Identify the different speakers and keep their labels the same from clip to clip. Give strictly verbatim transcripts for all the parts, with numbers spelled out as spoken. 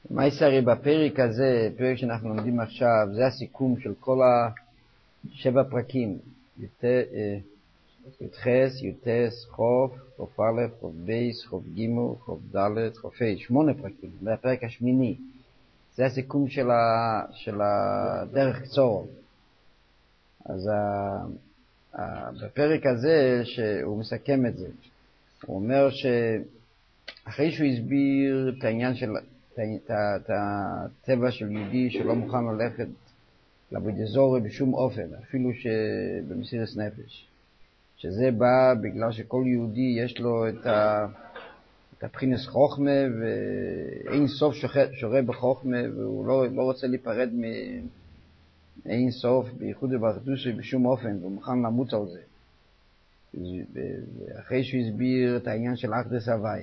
Speaker 1: מה יסרי בפרק הזה, פרק שאנחנו לומדים עכשיו, זה הסיכום של כל השבע פרקים, י"ח, י"ט, חוף, חוף א', חוף בייס, חוף ג', חוף ד', חוף ה', שמונה פרקים, זה הפרק השמיני. זה הסיכום של, ה, של הדרך קצור. אז ה, ה, בפרק הזה שהוא מסכם את זה, הוא אומר שאחרי שהוא הסביר את העניין של את הטבע של יהודי שלא מוכן ללכת לעבודה זרה בשום אופן, אפילו שבמסירות נפש, שזה בא בגלל שכל יהודי יש לו את ה את הבחינת חוכמה, ואין סוף שורה בחוכמה, והוא לא, לא רוצה להיפרד מאין סוף, בייחוד ובאחדות בשום אופן, והוא מוכן למות על זה. אחרי שהוא הסביר את העניין של אחדות הוויה,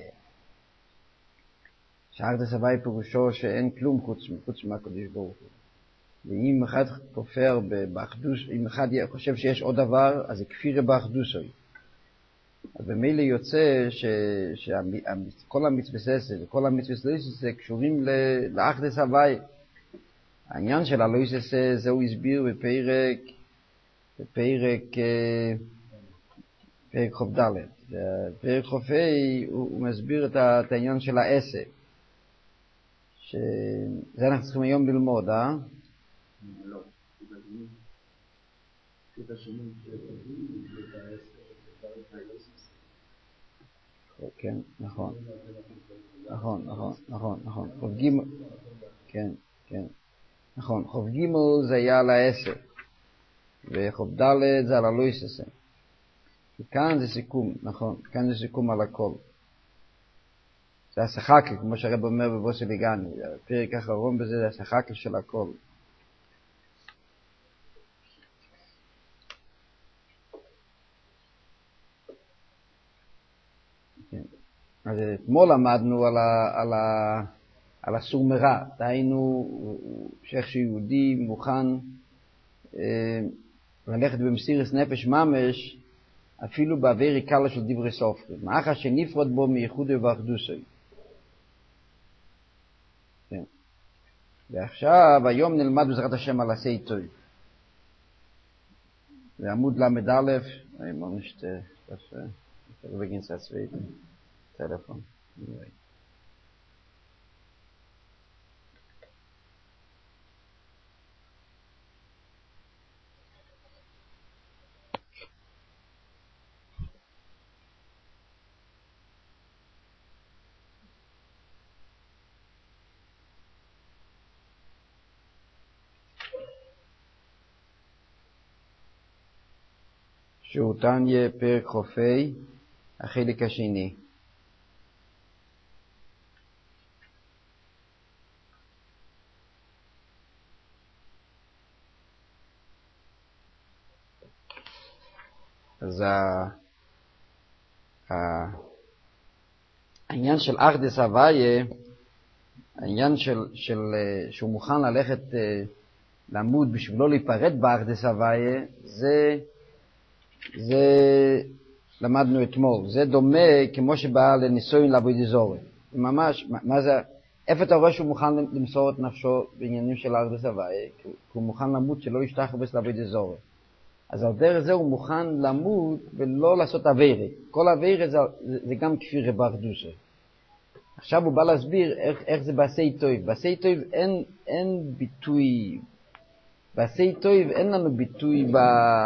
Speaker 1: שאחדות הוויה פירושו שאין כלום חוץ, חוץ מהקדוש ברוך הוא. ואם אחד כופר באחדות, אם אחד חושב שיש עוד דבר, אז זה כפירה באחדות. אז במילא יוצא שכל המצוות וכל המצוות זה קשורים לאחדות הוויה. העניין של הלויסס זה הוא הסביר בפרק בפרק פרק חוף ד'. בפרק חוף ה' הוא מסביר את העניין של העשה, שזה אנחנו צריכים היום ללמוד, אה?
Speaker 2: לא, את השני את העשר
Speaker 1: כן, נכון, נכון, נכון, נכון, נכון, חוף ג', כן, כן, נכון, חוף ג' זה היה על העשר, וחוף ד' זה על הלויסס. וכאן זה סיכום, נכון, כאן זה סיכום על הכל. זה השחקל, כמו שהרב אומר בבוסי ליגני, הפרק האחרון בזה זה השחקל של הכל. אז אתמול למדנו על, ה, על, ה, על הסור מרע, דהיינו שאיך שיהודי מוכן אה, ללכת במסירות נפש ממש, אפילו בעבירה קלה של דברי סופר, מאחר שנפרד בו מייחוד ואחדות. כן. ועכשיו, היום נלמד בעזרת השם על עשה טוב. זה עמוד למד א', אני ממש תעשה, תעשה בגין סעצבית. Telefon. Anyway. שאותניה פרק חופי, החלק השני. אז העניין של אחדות הוויה, העניין של, של, שהוא מוכן ללכת למות בשביל לא להיפרד באחדות הוויה, זה, זה למדנו אתמול. זה דומה כמו שבא לניסויים לעבודה זרה. ממש, מה זה, איפה אתה רואה שהוא מוכן למסור את נפשו בעניינים של אחדות הוויה? כי הוא מוכן למות שלא ישתחווה לעבודה זרה. אז על דרך זה הוא מוכן למות ולא לעשות עבירה. כל עבירה זה, זה, זה גם כפירה באחדות. עכשיו הוא בא להסביר איך, איך זה בעשה טוב. בעשה טוב אין, אין ביטוי, בעשה טוב אין לנו ביטוי ב...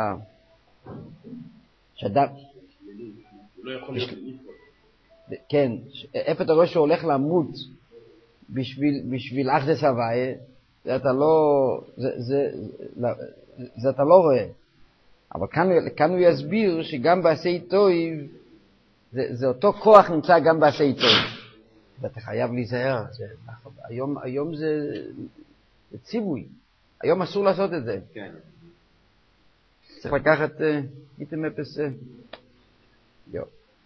Speaker 1: שדם...
Speaker 2: לא יכול להיות
Speaker 1: כן, איפה אתה רואה שהוא הולך למות בשביל, בשביל אחדות הוויה, זה אתה לא... זה, זה, זה, זה אתה לא רואה. אבל כאן, כאן הוא יסביר שגם בעשה טוב, זה, זה אותו כוח נמצא גם בעשה טוב. ואתה חייב להיזהר. זה, היום, היום זה, זה ציווי. היום אסור לעשות את זה.
Speaker 2: כן.
Speaker 1: צריך לקחת, איתם אפס, יו.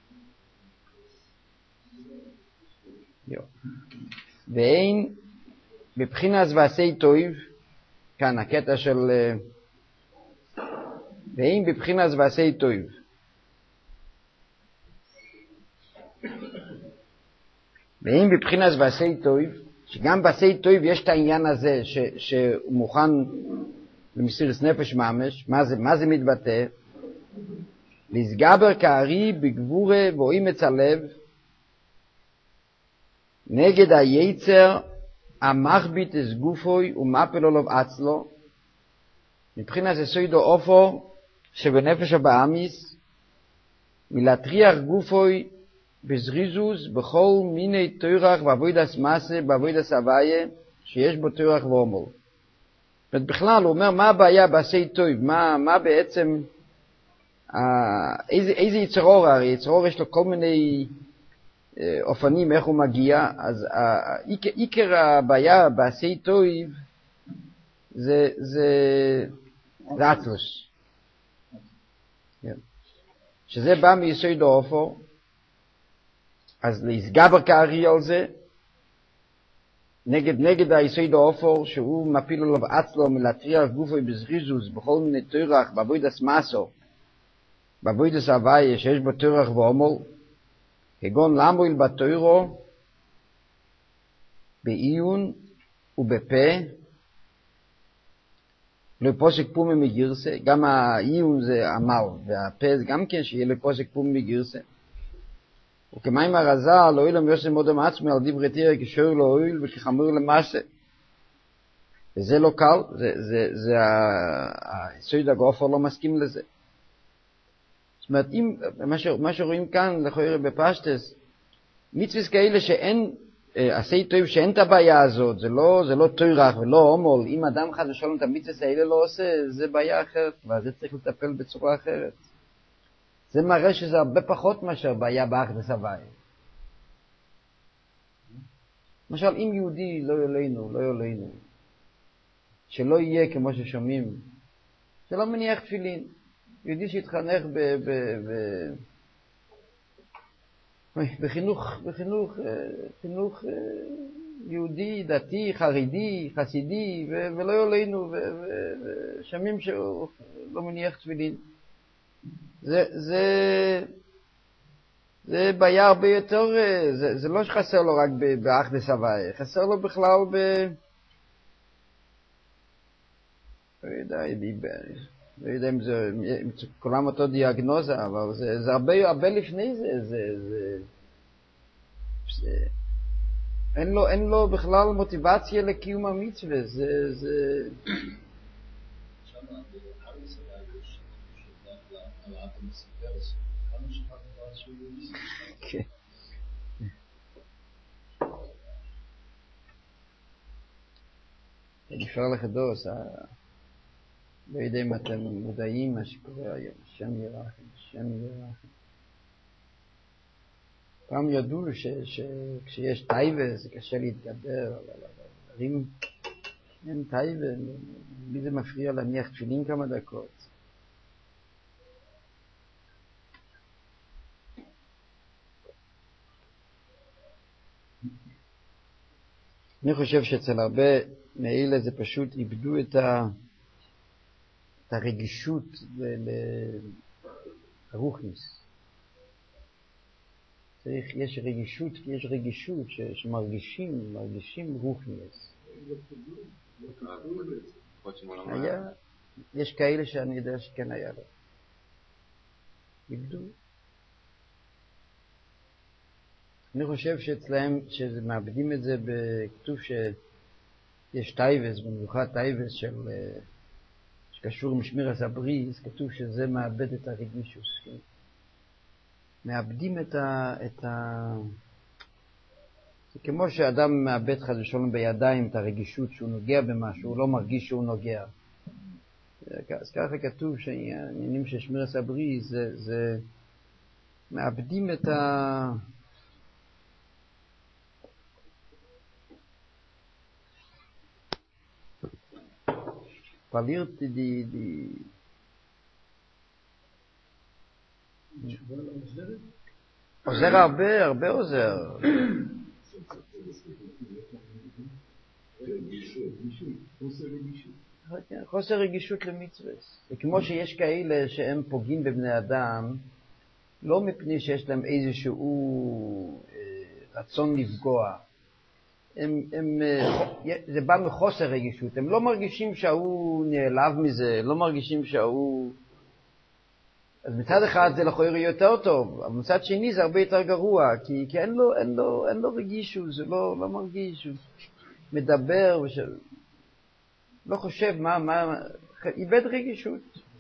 Speaker 1: יו. ואין, בבחינת ועשה טוב, כאן הקטע של... ואין בבחינת ועשה טוב. ואין בבחינת ועשה טוב, שגם בעשי טוב יש את העניין הזה ש, שהוא מוכן למסירת נפש ממש. מה זה, מה זה מתבטא? לסגבר כארי בגבורה ואומץ הלב נגד היצר המחבית את גופוי ומפל עליו עצלו, מבחינת הסוידו אופו שבנפש הבאמיס, מלהטריח גופוי בזריזוס בכל מיני תוירח ועבוידס מסה בעבוידס הוויה שיש בו תוירח ואומול. בכלל הוא אומר מה הבעיה בעשי טוב, מה, מה בעצם אה, איזה, איזה יצרור, הרי יצרור יש לו כל מיני אה, אופנים איך הוא מגיע. אז אה, עיקר, עיקר הבעיה בעשי טוב זה זה זה עצלוס, שזה בא מיסוד האופו. אז להסגבר כארי על זה נגד נגד היסוד האופו שהוא מפיל עליו עצלו מלהטריח גופוי בזריזוס בכל מיני תוירח בעבוידס מסו בעבוידס הוויה שיש בו תוירח ואומול, כגון למויל בתוירו בעיון ובפה לפוסק פומי מגירסה. גם העיון זה עמל והפה זה גם כן שיהיה לפוסק פומי מגירסה. וכמים הרז"ל לא אילם יוסם מודם עצמי על דברי תירא כשור לא הועיל וכחמור למעשה. וזה לא קל, זה, זה, זה היסוד הגופר לא מסכים לזה. זאת אומרת, אם, מה, ש, מה שרואים כאן לכאורה בפשטס, מצוות כאלה שאין, עשי טוב שאין את הבעיה הזאת, זה לא, זה לא תוירח ולא הומול. אם אדם חד ושלום את המצוות האלה לא עושה, זה בעיה אחרת, וזה צריך לטפל בצורה אחרת. זה מראה שזה הרבה פחות מאשר בעיה באחדות הוויה. למשל, אם יהודי לא יולנו, לא יולנו, שלא יהיה כמו ששומעים, שלא מניח תפילין, יהודי שהתחנך ב, ב, ב, בחינוך, בחינוך, חינוך יהודי, דתי, חרדי, חסידי, ו, ולא יולנו, ושומעים שהוא לא מניח תפילין. זה, זה, זה בעיה הרבה יותר, זה, זה לא שחסר לו רק באחדות הוויה, חסר לו בכלל ב... לא יודע, לא יודע אם זה, אם כולם אותו דיאגנוזה, אבל זה, זה הרבה, הרבה לפני זה, זה, זה, זה, אין לו, אין לו בכלל מוטיבציה לקיום המצווה, זה, זה... כן. נפר לך דוס, לא יודע אם אתם מודעים מה שקורה היום, שם ירחם, שם ירחם. פעם ידעו שכשיש טייבה זה קשה להתגבר, אבל דברים, אין טייבה, מי זה מפריע להניח תפילין כמה דקות. אני חושב שאצל הרבה מאלה זה פשוט איבדו את, ה... את הרגישות לרוחניס. צריך, יש רגישות, יש רגישות ש... שמרגישים, מרגישים רוחניס. היה, יש כאלה שאני יודע שכן היה לו. איבדו. אני חושב שאצלהם, שמאבדים את זה בכתוב שיש טייבס, במיוחד טייבס של, שקשור עם שמירת הבריס, כתוב שזה מאבד את הרגישוס. כן? מאבדים את ה... את ה... זה כמו שאדם מאבד חד ושלום בידיים את הרגישות שהוא נוגע במשהו, הוא לא מרגיש שהוא נוגע. אז ככה כתוב שהעניינים של שמירת הבריס, זה, זה מאבדים את ה... verliert die, die, die עוזר הרבה, הרבה עוזר. חוסר רגישות למצוות. וכמו שיש כאלה שהם פוגעים בבני אדם, לא מפני שיש להם איזשהו רצון לפגוע, הם, הם, זה בא מחוסר רגישות, הם לא מרגישים שההוא נעלב מזה, לא מרגישים שההוא... אז מצד אחד זה לכאורה יותר טוב, אבל מצד שני זה הרבה יותר גרוע, כי, כי אין, לו, אין, לו, אין לו רגישות, זה לא, לא מרגיש, הוא מדבר, וש... לא חושב מה, מה, איבד רגישות.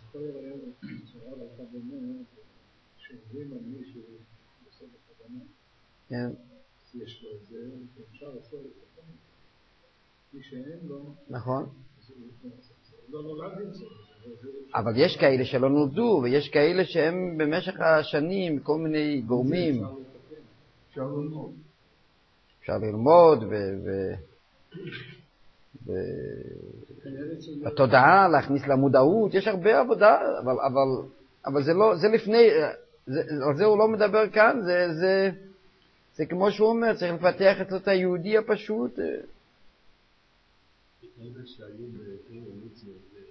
Speaker 1: כן.
Speaker 3: יש לו את זה, אפשר לעשות את זה. מי שאין לו...
Speaker 1: נכון.
Speaker 3: לא נולד עם זה.
Speaker 1: אבל יש כאלה שלא נולדו, ויש כאלה שהם במשך השנים, כל מיני גורמים.
Speaker 3: אפשר ללמוד.
Speaker 1: אפשר ללמוד, בתודעה, להכניס למודעות, יש הרבה עבודה, אבל, אבל, אבל זה לא, זה לפני, זה, על זה הוא לא מדבר כאן, זה, זה, זה כמו שהוא אומר, צריך לפתח את היהודי הפשוט.
Speaker 4: אלה שהיו בעיר ומצווה,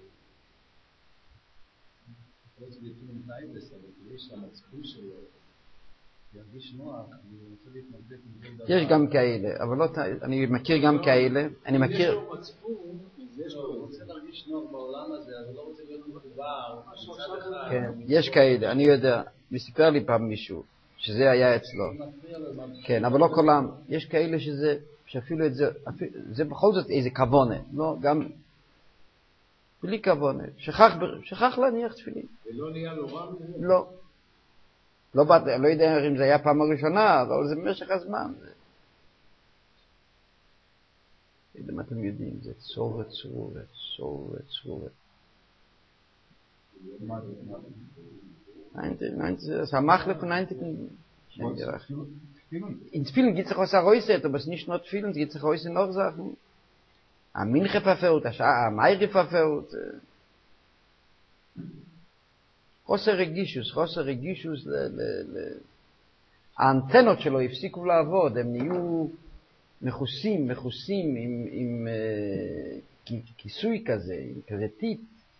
Speaker 4: לא צריך להתאים טייבס, אבל כדי שהמצפון שלו ירגיש נוח, אני רוצה להתמקד עם כל דבר.
Speaker 1: יש גם כאלה, אבל לא, אני מכיר גם כאלה, אני מכיר...
Speaker 3: יש לו מצפון, יש לו...
Speaker 4: הוא רוצה להרגיש נוח בעולם הזה, אז הוא לא רוצה להיות מחובר, מצד אחד.
Speaker 1: כן, יש כאלה, אני יודע, מספר לי פעם מישהו, שזה היה אצלו. כן, אבל לא כולם, יש כאלה שזה, שאפילו את זה, זה בכל זאת איזה כוונה, לא, גם... בלי כוונה, שכח, שכח להניח תפילין.
Speaker 3: ולא נהיה לו רע מזה?
Speaker 1: לא. לא, באת, לא יודע אם זה היה פעם הראשונה, אבל זה במשך הזמן. זה... אם אתם יודעים, זה צורת צרורת, צורת צרורת. Es war Machle von neunzehn. In vielen gibt es auch was Reise, aber es ist nicht nur vielen, es gibt auch Reise noch Sachen. Am Minche verfällt, am Meiri verfällt. חוסר רגישוס, חוסר רגישוס, האנטנות שלו הפסיקו לעבוד, הם נהיו מכוסים, מכוסים עם, עם כיסוי כזה, עם כזה טיפ.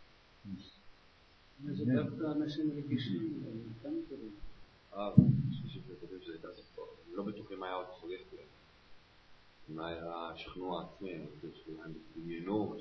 Speaker 4: זה דווקא אנשים רגישים, כאן קוראים.
Speaker 5: הרב, שלישי וכותב שזה הייתה ספור, לא בטוחים מה היה עוד חוגג להם. מה היה השכנוע עצמי, אני חושב שהם דמיינו,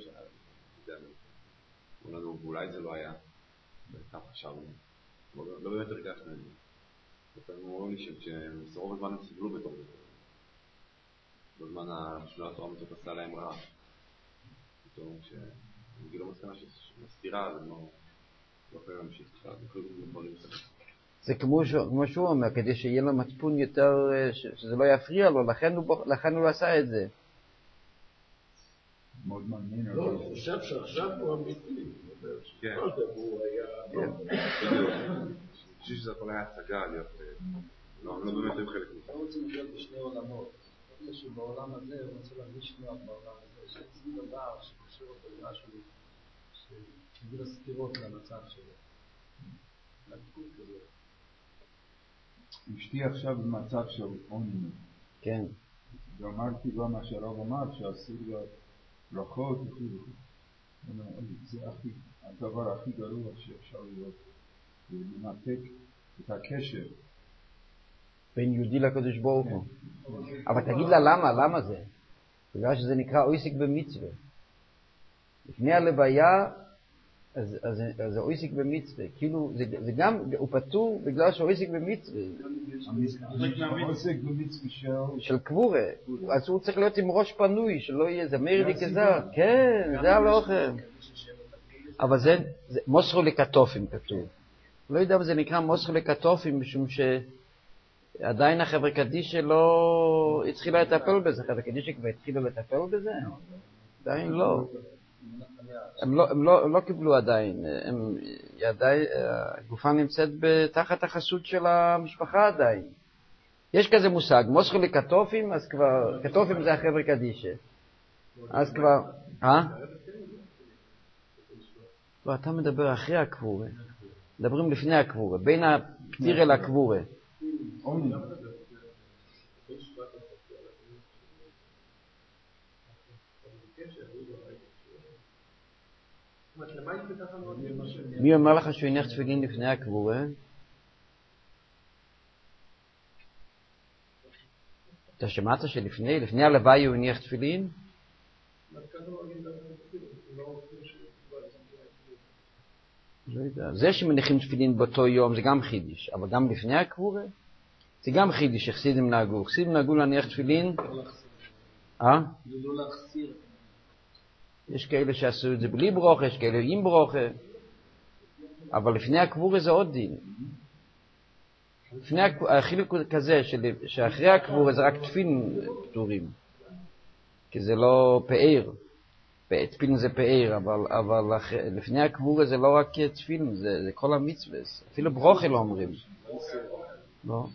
Speaker 5: ואולי זה לא היה. וכך חשבנו. לא באמת הרגשנו את זה. לפעמים אומרים לי שרוב הזמן הם סבלו בתור זה. בזמן השנועה התורה מצוות עשה להם רע. פתאום כשהם גילו מסקנה שמסתירה, אז הם לא יכולים להמשיך עכשיו. הם יכולים לדברים מסתירה.
Speaker 1: זה כמו שהוא אומר, כדי שיהיה לו מצפון יותר, שזה לא יפריע לו, לכן הוא עשה את זה.
Speaker 3: מאוד מעניין. לא, אני חושב שעכשיו הוא אמיתי.
Speaker 5: כן.
Speaker 3: הוא היה...
Speaker 5: אני חושב שזה הכל היה הצגה להיות... לא, לא באמת היו חלק מזה.
Speaker 4: לא רוצים להיות בשני עולמות. יש שבעולם הזה הוא רוצה להרגיש נוח בעולם הזה, שעצמי דבר שקשור אותו למשהו שמביא לסתירות למצב שלו. לקות כזה.
Speaker 3: אשתי עכשיו במצב של עוני.
Speaker 1: כן.
Speaker 3: ואמרתי לו מה שהרב אמר, שאסור ברכות וכו'. זה הכי, הדבר הכי גרוע שאפשר להיות, לנתק את הקשר.
Speaker 1: בין יהודי לקדוש ברוך הוא. אבל תגיד לה למה, למה זה? בגלל שזה נקרא אויסיק במצווה. לפני הלוויה, אז, אז, אז זה אויסיק במצווה. כאילו, זה, זה גם, הוא פטור בגלל שאויסיק במצווה.
Speaker 3: אויסיק במצווה של...
Speaker 1: של קבורה. אז הוא צריך להיות עם ראש פנוי, שלא יהיה זמר לי כזר. כן, זה על האוכל. אבל זה, זה מוסרו לקטופים כתוב. לא יודע אם זה נקרא מוסרו לקטופים, משום שעדיין החבר קדישה לא התחילה לטפל בזה. החבר קדישה כבר התחילה לטפל בזה? עדיין לא. הם לא, הם לא, לא קיבלו עדיין. הם, עדיין, הגופה נמצאת בתחת החסות של המשפחה עדיין. יש כזה מושג, מוסרו לקטופים, אז כבר, קטופים זה החבר קדישה. אז כבר, אה? לא, אתה מדבר אחרי הקבורה. מדברים לפני הקבורה, בין הפטיר אל הקבורה. מי אומר לך שהוא יניח תפילין לפני הקבורה? אתה שמעת שלפני, לפני הלוואי הוא הניח תפילין? לא יודע. זה שמניחים תפילין באותו יום זה גם חידיש, אבל גם לפני הקבורה זה גם חידיש שחסידים נהגו. חסידים נהגו להניח תפילין. אה?
Speaker 4: זה לא להחסיר.
Speaker 1: יש כאלה שעשו את זה בלי ברוכה, יש כאלה עם ברוכה. אבל לפני הקבורה זה עוד דין. לפני החילוק כזה שאחרי הקבורה זה רק תפילין פטורים. כי זה לא פאר. תפילין זה פאר, אבל, אבל לפני הקבורה זה לא רק תפילין, זה, זה כל המצווה. אפילו ברוכה לא אומרים. לא.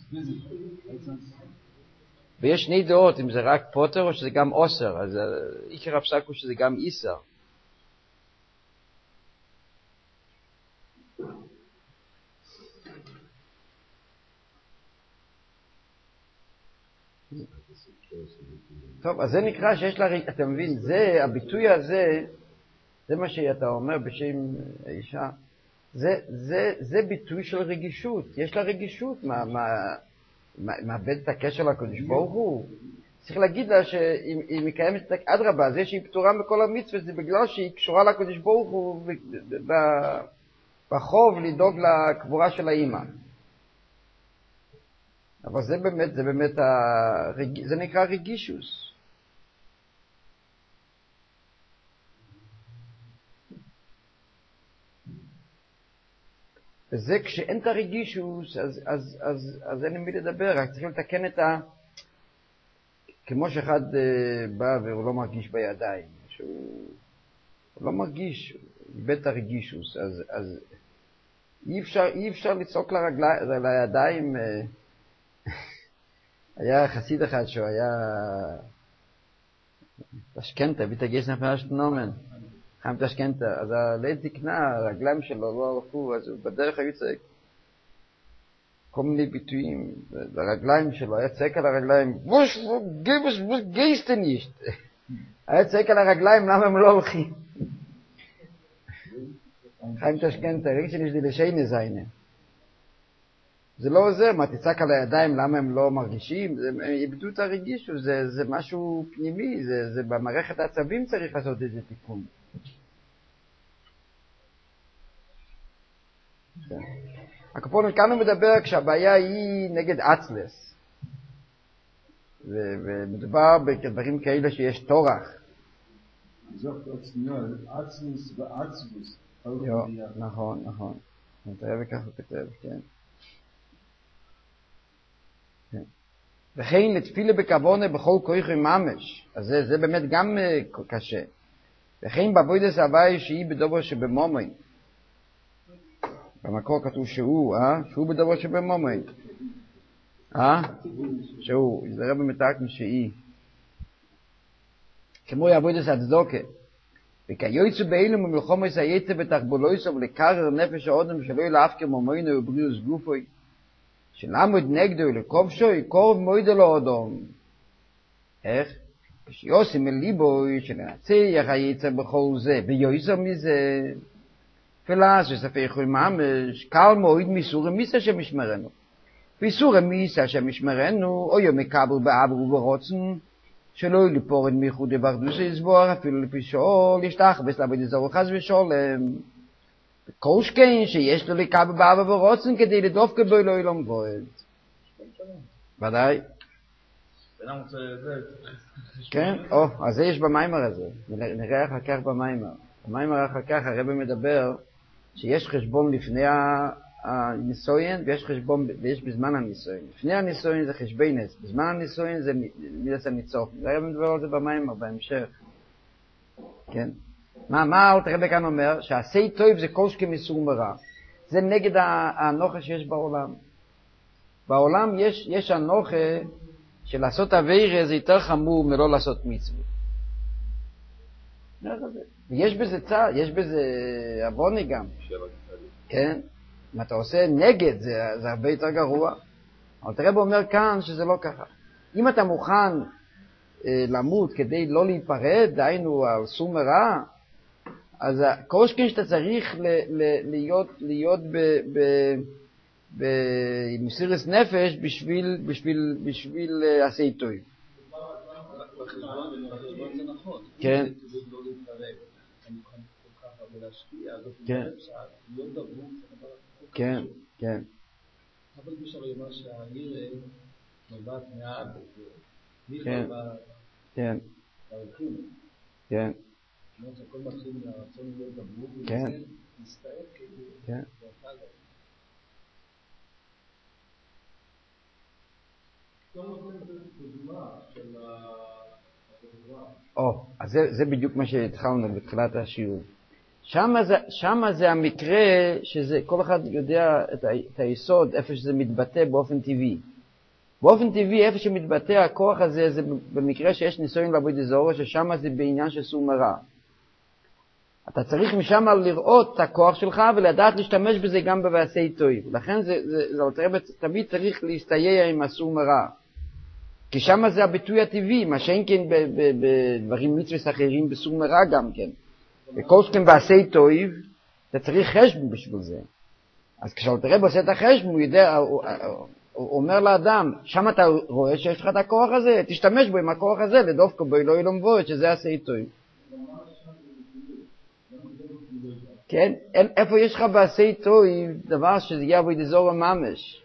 Speaker 1: ויש שני דעות, אם זה רק פוטר או שזה גם אוסר. אז עיקר הפסק הוא שזה גם איסר. טוב, אז זה נקרא שיש לה, אתה מבין, זה, הביטוי הזה, זה מה שאתה אומר בשם האישה, זה, זה, זה ביטוי של רגישות, יש לה רגישות, מה, מה, מה, מאבד את הקשר לקדוש ברוך הוא. צריך להגיד לה שהיא מקיימת את אדרבה, זה שהיא פטורה מכל המצווה, זה בגלל שהיא קשורה לקדוש ברוך הוא בחוב לדאוג לקבורה של האמא. אבל זה באמת, זה באמת, הרג... זה נקרא רגישוס. וזה כשאין את הרגישוס, אז, אז, אז, אז אין למי לדבר, רק צריכים לתקן את ה... כמו שאחד uh, בא והוא לא מרגיש בידיים, שהוא לא מרגיש, איבד את הרגישוס, אז, אז אי אפשר, אי אפשר לצעוק לרגלי, לידיים, uh, היה חסיד אחד שהוא היה תשכנתה, ביטה גייס נפלה שתנומן, חיים תשכנתה, אז הלית זקנה, הרגליים שלו לא הלכו, אז הוא בדרך היו צעק כל מיני ביטויים, הרגליים שלו, היה צעק על הרגליים, ווש, גיבוס, ווש גייסטה נישט, היה צעק על הרגליים, למה הם לא הולכים? חיים תשכנתה, רגע שנשדי לשייני זיינה. זה לא עוזר, מה תצעק על הידיים, למה הם לא מרגישים? הם איבדו את הרגישות, זה, זה משהו פנימי, זה, זה במערכת העצבים צריך לעשות איזה תיקון. הקופון כאן הוא מדבר כשהבעיה היא נגד עצלס. ומדובר בדברים כאלה שיש תורח.
Speaker 3: זאת עצמיה, עצלוס ועצבוס.
Speaker 1: נכון, נכון. אני תראה וכך הוא כתב, כן. וכן לתפילה בכוונה בכל כוח ממש, אז זה, זה באמת גם uh, קשה. וכן בעבודת הווי שהיא בדבר שבמומין. במקור כתוב שהוא, אה? שהוא בדבר שבמומין. אה? שהוא, זה רב מתק משהי. כמו יעבודת הצדוקה. וכיוצא באילו ממלחומות היצר ותחבולויסו ולקרר נפש האודם שלא ילאף כמומינו ובריאוס גופוי. שלעמוד נגדו לקובשו יקורב מוידו לאודום. איך? כשיוסי מליבו שנעצח היצר בכל זה, ויועיסו מזה, פלס וספי יכול ממש, קל מויד מיסור מיסה שמשמרנו. ויסור מיסה שמשמרנו, או יום מקבל בעבר וברוצן, שלא יליפורד מיחוד דברדוס יסבור, אפילו לפי שואל, ישתח בסלבד יזרו חס ושולם. כל שכן שיש לו לקבל בעבר ורוצן כדי לדוף כבוי לא ילום גבוהד. ודאי. כן, או, אז זה יש במיימר הזה. נראה אחר כך במיימר. במיימר אחר כך הרב מדבר שיש חשבון לפני הניסויין ויש חשבון, ויש בזמן הניסויין. לפני הניסויין זה חשבינס, בזמן הניסויין זה מידס הניצוף. הרב מדבר על זה במיימר בהמשך. כן. מה, מה אלתר רבי כאן אומר? שעשי טוב זה כל שכם איסור מרע. זה נגד הנוחה שיש בעולם. בעולם יש, יש הנוחה של לעשות עבירה זה יותר חמור מלא לעשות מצווה. ויש בזה צער, יש בזה אבוני גם. כן? אם אתה עושה נגד זה, זה הרבה יותר גרוע. אלתר רבי אומר כאן שזה לא ככה. אם אתה מוכן אה, למות כדי לא להיפרד, דיינו על סור מרע, אז כל שכן שאתה צריך ל, ל, להיות, להיות ב, ב, במסירת נפש בשביל, בשביל, בשביל עשי טוב.
Speaker 4: בחשבון זה נכון.
Speaker 1: כן.
Speaker 4: לא להתערב. אני מוכן כל כך הרבה להשקיע, זאת
Speaker 1: כן.
Speaker 4: אומרת שהלא דבור זה דבר כל כך
Speaker 1: כן,
Speaker 4: חשוב.
Speaker 1: כן.
Speaker 4: אבל מי שאומר למה שהעיר נובעת מעד, מי
Speaker 1: כן.
Speaker 4: חלבה
Speaker 1: כן,
Speaker 4: בערכים.
Speaker 1: כן,
Speaker 4: זאת אומרת שהכל מתחיל מהרצון להיות דבור,
Speaker 1: כן.
Speaker 4: וזה מסתער כאילו.
Speaker 1: כן.
Speaker 4: ואתה לא.
Speaker 2: לא נותן את הדוגמה של הדוגמה.
Speaker 1: או, אז זה, זה בדיוק מה שהתחלנו בתחילת השיעור. שמה זה, שמה זה המקרה שזה, כל אחד יודע את, ה, את היסוד, איפה שזה מתבטא באופן טבעי. באופן טבעי, איפה שמתבטא הכוח הזה, זה במקרה שיש ניסויים לעבוד זוהר, ששמה זה בעניין של סור מרע. אתה צריך משם לראות את הכוח שלך ולדעת להשתמש בזה גם בבעשי טוב. לכן זה, זה, זה, זה תמיד צריך להסתייע עם הסור מרע. כי שמה זה הביטוי הטבעי, מה שאין כן בדברים מצוות אחרים בסור מרע גם כן. וכל שכן בעשי טוב, אתה צריך חשבון בשביל זה. אז כשאלתר רבי עושה את החשבון, הוא יודע, הוא, הוא אומר לאדם, שם אתה רואה שיש לך את הכוח הזה, תשתמש בו עם הכוח הזה, לדווקא בו לא ילום בו, שזה עשי טוב. כן? איפה יש לך בעשי טוב דבר שזה יהיה עבוד זוהר ממש?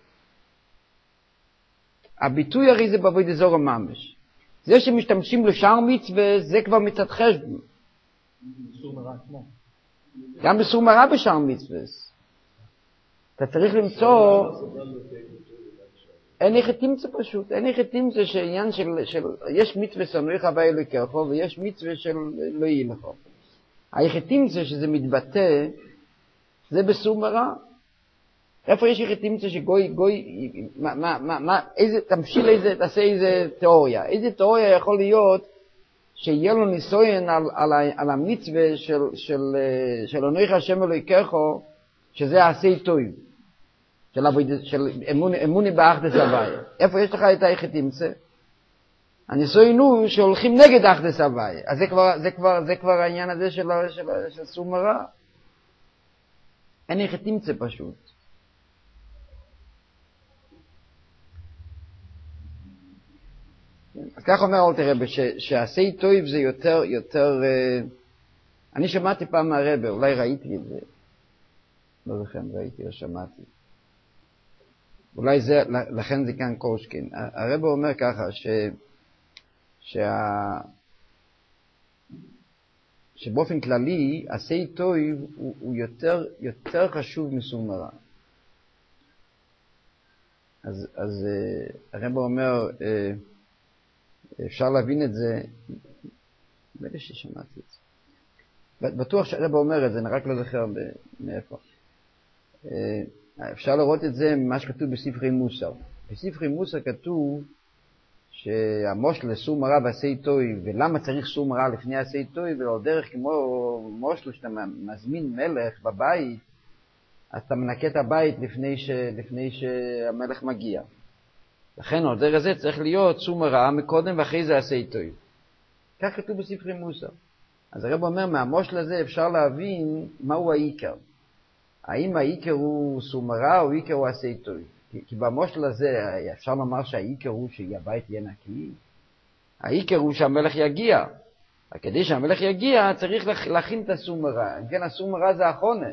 Speaker 1: הביטוי הרי זה בעבוד זוהר ממש. זה שמשתמשים לשאר מצווה, זה כבר מצד חשבון.
Speaker 4: בסור מרע עצמו.
Speaker 1: גם בסור מרע בשאר מצווה. אתה צריך למצוא... אין איך תמצא פשוט. אין איך תמצא שעניין של... של... יש מצווה שנואיך הווי אלוקיך, ויש מצווה של לא יהיה לך. היחידים זה שזה מתבטא, זה בסור מרע. איפה יש יחידים זה שגוי, גוי, מה, מה, מה, מה, איזה, תמשיל איזה, תעשה איזה תיאוריה. איזה תיאוריה יכול להיות שיהיה לו ניסויין על, על, על המצווה של, של, של אנוכי השם אלוהיכך, שזה עשי טוב. של, של אמון, אמוני באחדות הוויה. איפה יש לך את היחידים זה? הניסויין הוא שהולכים נגד אחדות הוויה. אז זה כבר, זה כבר, זה כבר העניין הזה של, של, של סור מרע. אין יחידים זה פשוט. אז כך אומר אלתר רבי, שעשי טוב זה יותר, יותר, אני שמעתי פעם מהרבי, אולי ראיתי את זה, לא זוכר אם ראיתי או שמעתי, אולי זה, לכן זה כאן קורשקין. הרבי אומר ככה, ש, שה, שבאופן כללי, עשי טוב הוא, הוא יותר, יותר חשוב מסור מרע. אז, אז הרבי אומר, אפשר להבין את זה, בלי ששמעתי את זה. בטוח שהרב אומר את זה, אני רק לא זוכר מאיפה. אפשר לראות את זה ממה שכתוב בספרי מוסר. בספרי מוסר כתוב שהמושל לסור מרע ועשי טוב, ולמה צריך סור מרע לפני עשי טוב, ולא דרך כמו מושל שאתה מזמין מלך בבית, אז אתה מנקה את הבית לפני, ש, לפני שהמלך מגיע. לכן על דרך זה צריך להיות סור מרע מקודם ואחרי זה עשי טוב. כך כתוב בספרי מוסר. אז הרב אומר, מהמושל הזה אפשר להבין מהו העיקר. האם העיקר הוא סור מרע או העיקר הוא עשי טוב? כי, כי במושל הזה אפשר לומר שהעיקר הוא שהבית יהיה נקי. העיקר הוא שהמלך יגיע. כדי שהמלך יגיע צריך להכין את הסור מרע. אם כן, הסור מרע זה החונה.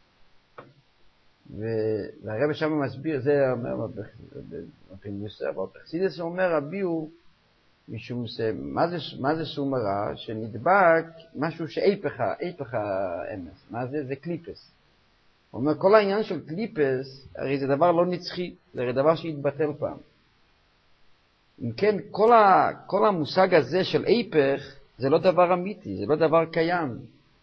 Speaker 1: והרב שם מסביר, זה אומר בפינוסר, אבל בחסידות אומר רבי הוא, משום זה, מה זה, מה זה סור מרע? שנדבק משהו שאיפך, איפך האמס. מה זה? זה קליפס. הוא אומר, כל העניין של קליפס, הרי זה דבר לא נצחי, זה הרי דבר שהתבטל פעם. אם כן, כל, ה, כל המושג הזה של איפך, זה לא דבר אמיתי, זה לא דבר קיים.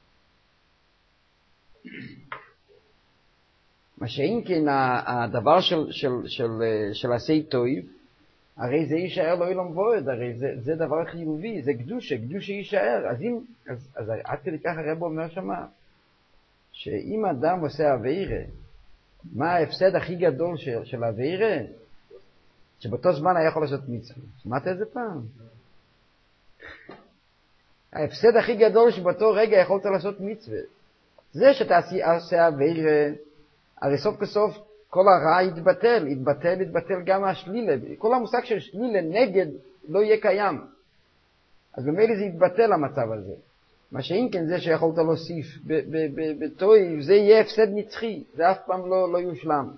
Speaker 1: מה שאין כן, הדבר של, של, של, של עשי טוב, הרי זה יישאר לא ילום ועוד, הרי זה, זה דבר חיובי, זה קדושה, קדושה יישאר. אז, אם, אז, אז עד כדי כך הרב אומר שמה, שאם אדם עושה עבירה, מה ההפסד הכי גדול של, של עבירה? שבאותו זמן היה יכול לעשות מצווה. שמעת את זה פעם? ההפסד הכי גדול שבאותו רגע יכולת לעשות מצווה. זה שאתה עושה עבירה, הרי סוף כסוף כל הרע יתבטל, יתבטל, יתבטל גם השלילה. כל המושג של שלילה נגד לא יהיה קיים. אז במילא זה יתבטל המצב הזה. מה שאם כן זה שיכולת להוסיף בתוי, זה יהיה הפסד נצחי, זה אף פעם לא, לא יושלם.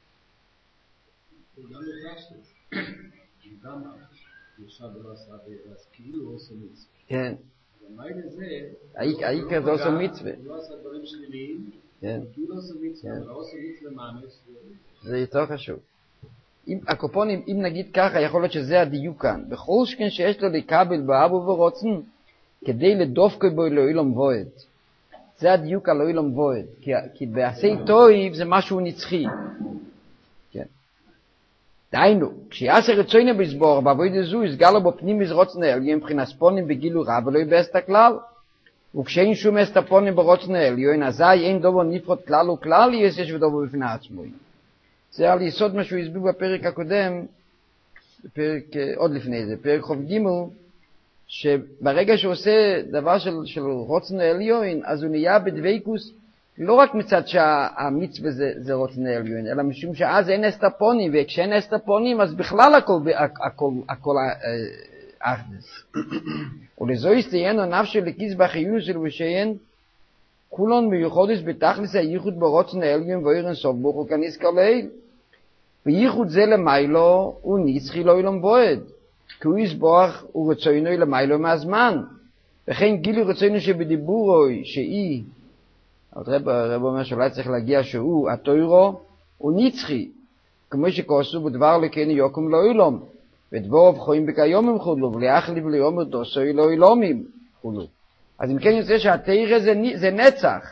Speaker 4: גם לקשת, גם ישב ולא עשה אז כאילו הוא עושה מצווה.
Speaker 1: כן.
Speaker 4: ומיילה זה,
Speaker 1: העיקר זה עושה מצווה.
Speaker 4: הוא לא עשה דברים שליליים,
Speaker 1: כן.
Speaker 4: כאילו עושה מצווה, אבל עושה מצווה מאמץ.
Speaker 1: זה יותר חשוב. אם, הקופונים, אם נגיד ככה, יכול להיות שזה הדיוק כאן. בכל שכן שיש לו לקבל באבו ורוצן, כדי לדופקו בו לאילום בועד. זה הדיוק על אילום בועד. כי, כי בעשי טויב זה משהו נצחי. כן. דיינו, כשיעשה רצוינה בסבור, בעבוד הזו, יסגלו בו פנים מזרוצן העליון, מבחינת ספונים בגילו רב, ולא יבאס את הכלל. וכשאין שום אסטפונים ברוצן העליון, אזי אין דובו נפרות כלל וכלל, יש יש ודובו בפני עצמו. זה על יסוד מה שהוא הסביר בפרק הקודם, בפרק, עוד לפני זה, פרק חוב גימל, שברגע שהוא עושה דבר של, של רוצן העליון, אז הוא נהיה בדוויקוס, לא רק מצד שהמצווה זה, זה רוצן העליון, אלא משום שאז אין אסטפונים, וכשאין אסטפונים, אז בכלל הכל, הכל, הכל אחדס. ולזו יסתיינו נפשו לכיס בחיוס של ושאין, כולון מיוחדס בתכלס הייחוד ברוצן העליון ואירן סוף ברוך הוא כנזכר לעיל. וייחוד זה למיילו הוא נצחי לא אילום בועד, כי הוא יסבוח ורצוינו למיילו מהזמן. וכן גילו רצוינו שבדיבורוי שאי, הרב, הרב אומר שאולי צריך להגיע שהוא, התוירו, הוא נצחי, כמו שכעסו בדבר לכן יוקם לא אילום, ודבור חויים בקיומם חולו, ולאחלי וליום דוסוי לא אילומים חולו. אז אם כן יוצא שהתאירה זה, זה נצח.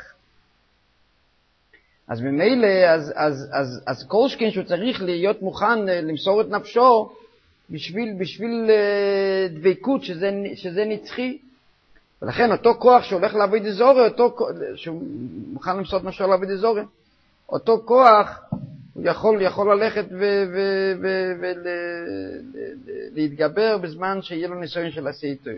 Speaker 1: אז ממילא, אז, אז, אז, אז כל שכן שהוא צריך להיות מוכן למסור את נפשו בשביל, בשביל דבקות שזה, שזה נצחי. ולכן אותו כוח שהולך לעבוד אזורי, אותו, שהוא מוכן למסור את נפשו לעבוד אזורי, אותו כוח הוא יכול, יכול ללכת ולהתגבר בזמן שיהיה לו ניסיון של עשי טוב.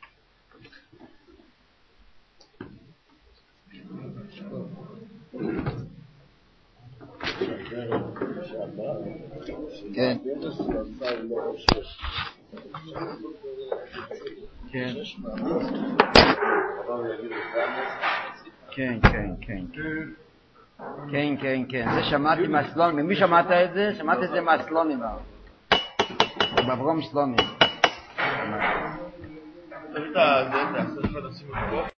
Speaker 1: כן. כן. כן, כן, כן. כן, כן, כן. זה שמעתי מהסלונים. מי שמעת את זה? שמעתי את זה מהסלונים. באברום סלונים.